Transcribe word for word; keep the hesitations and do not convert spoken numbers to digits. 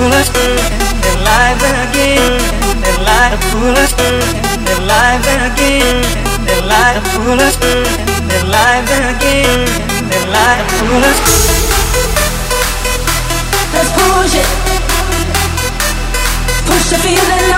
foolish, their lives again, their lives foolish, their lives again, their lives foolish, their lives again, their lives foolish. Let's push it, push the feeling.